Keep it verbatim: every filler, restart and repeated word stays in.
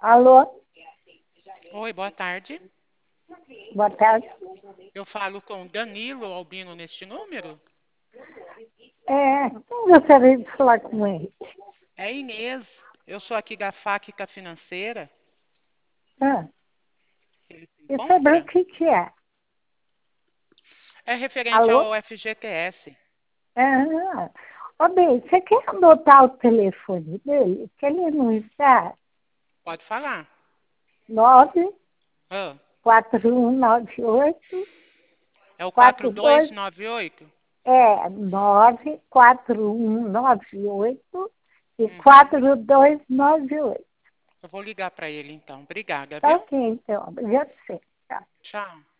Alô? Oi, boa tarde. Boa tarde. Eu falo com Danilo Albino neste número? É, eu gostaria de falar com ele. É Inês. Eu sou aqui da Fáquica Financeira. Ah, Ele se e sobre o encontra? que que é? É referente Alô? ao F G T S. Ah, ô bem, você quer anotar o telefone dele? Que ele não está? Pode falar. Nove Ah, quatro um nove oito é o quatro quatro dois dois nove oito? é nove quatro um nove oito e Uhum. quatro dois nove oito. Eu vou ligar para ele então. Obrigada, Tá viu? ok, então. Obrigada a você. Tchau. Tchau.